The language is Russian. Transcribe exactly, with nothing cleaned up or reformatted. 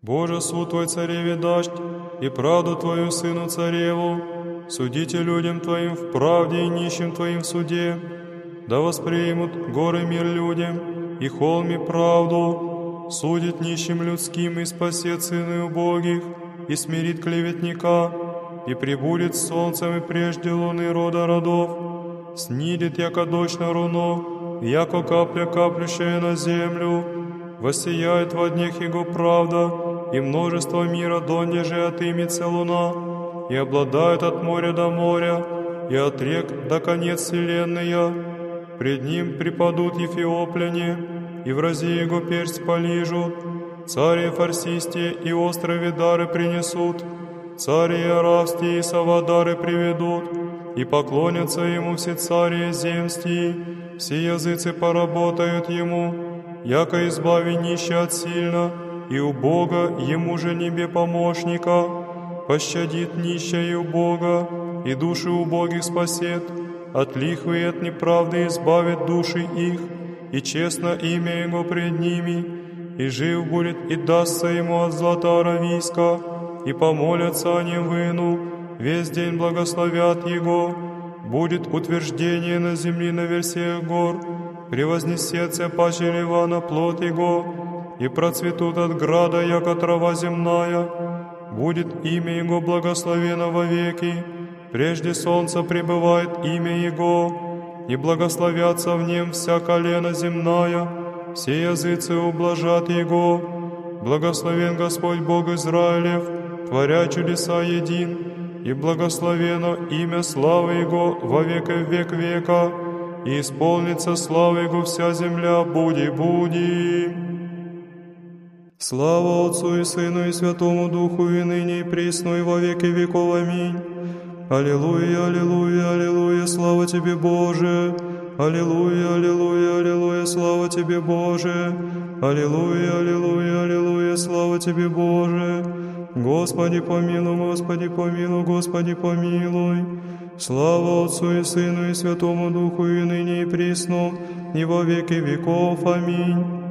Боже, суд Твой цареве дашь, и правду Твою Сыну Цареву, судите людям Твоим в правде и нищим Твоим в суде, да воспримут горы мир людям, и холми правду, судит нищим людским и спасет сыны убогих, и смирит клеветника, и прибудет с солнцем и прежде луны рода родов, снидет, яко дождь на руно, яко капля, каплющая на землю, воссияет во днях его правда, и множество мира донде же отымется луна, и обладает от моря до моря, и от рек до конец вселенная. Пред ним припадут ефиопляне, и в разе его персть полижут, цари фарсистие и острове дары принесут, цари аравстие и савадары приведут, и поклонятся ему все цари земстии, все языцы поработают ему, яко избави нища от сильно, и у Бога ему же небе помощника, пощадит нища и убога, и души убогих спасет, от лихвы и от неправды избавит души их, и честно имя его пред ними, и жив будет, и дастся ему от злата аравийска, и помолятся они выну, весь день благословят его, будет утверждение на земли на версиях гор, превознесется паче Ливана плод его, и процветут от града, яко трава земная, будет имя его благословено вовеки, прежде солнца пребывает имя его, и благословятся в нем вся колена земная, все языцы ублажат его. Благословен Господь Бог Израилев, творя чудеса един, и благословено имя славы Его во век и век века, и исполнится слава Его вся земля, буди-буди. Слава Отцу и Сыну и Святому Духу, и ныне, и присно, и во веки веков. Аминь. Аллилуйя, аллилуйя, аллилуйя, слава Тебе, Боже! Аллилуйя, аллилуйя, аллилуйя, слава Тебе, Боже! Аллилуйя, аллилуйя, аллилуйя, слава Тебе, Боже! Господи помилуй, Господи помилуй, Господи помилуй! Слава Отцу и Сыну и Святому Духу, и ныне, и присно, и во веки веков. Аминь.